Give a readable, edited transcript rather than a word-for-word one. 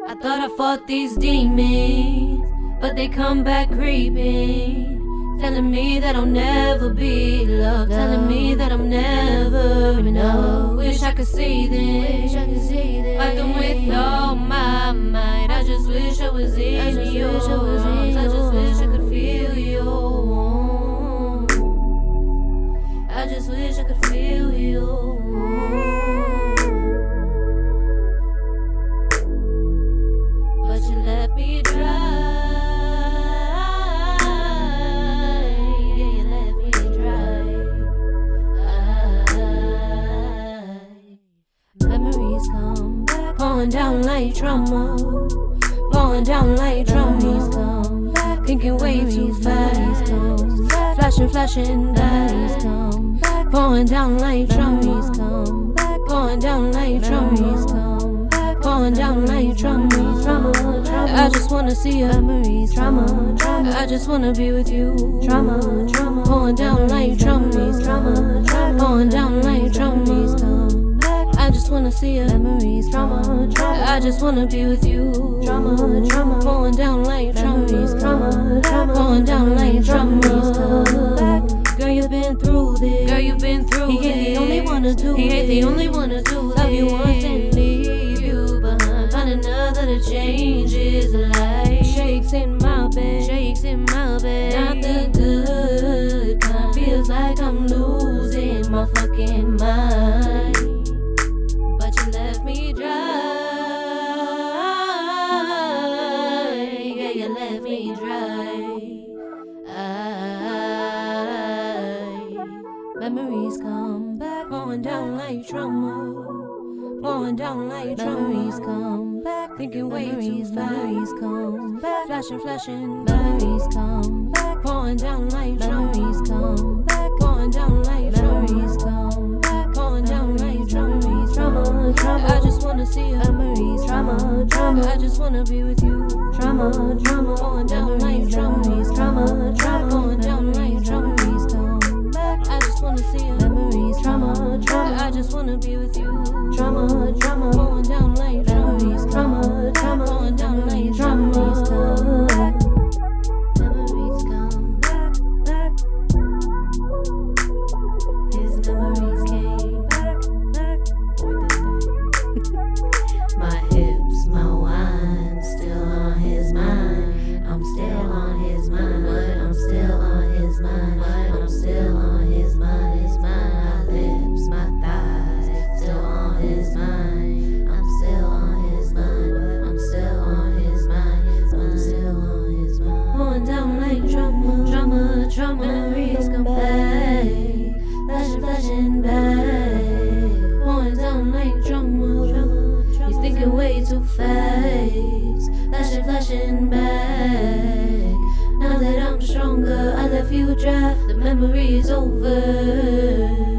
I thought I fought these demons, but they come back creeping, telling me that I'll never be loved, telling me that I'm never enough. Wish I could see them, fight them with all my might. I just wish I was in your arms. I just wish I could feel your warmth. I just wish I could feel your warmth. But you left me dry. Yeah, you left me dry. Memories come back, pouring down like trauma, pouring down like trauma. Come back, thinking way too fast. Flashing, flashing back, come back, pouring down like trauma. Come back, pouring down like trauma. Pouring down like trauma, trauma. I just wanna see your memories, trauma. I just wanna be with you, trauma. Pouring down like trauma, trauma. Pouring down like trauma. Come back. I just wanna see your memories, trauma. I just wanna be with you, trauma. Pouring down like trauma, trauma. Pouring down like trauma. Girl, you've been through this. Girl, you've been through this. He ain't the only one to do. He ain't the only one to do. Love you once and leave you behind. Find another to change his life. Shakes in my bed, shakes in my bed. Not the good kind. Feels like I'm losing my fucking mind. But you left me dry. Yeah, you left me dry. Memories come back, pouring down like trauma, pouring down like trauma. Memories come back, thinking way too fast. Memories come back, flashing, flashing. Memories come back, pouring down like trauma. Memories come back, pouring down like trauma. Memories come back, pouring down like trauma. Trauma, trauma. I just wanna see your memories, trauma, trauma. I just wanna be with you, trauma, trauma. Pouring down like trauma, trauma, trauma. Pouring down like trauma. I just wanna see your memories, trauma, trauma. I just wanna be with you, trauma, trauma. Pouring down like memories, trauma, trauma. Pouring down like memories come back. Memories come back, back. His memories came back, back. My hips, my wine, still on his mind. I'm still on his mind. What? I'm still on his mind. What? I'm still on his mind. His mind. My lips, my thighs, still on his mind. I'm still on his mind. I'm still on his mind. I'm still on his mind. Pouring down like trauma, trauma, trauma. Memories come back, flashing, flashing back. Pouring down like trauma, trauma. He's thinking way too fast, flashing, flashing back. Now that I'm stronger, I left you dry. The memory's over.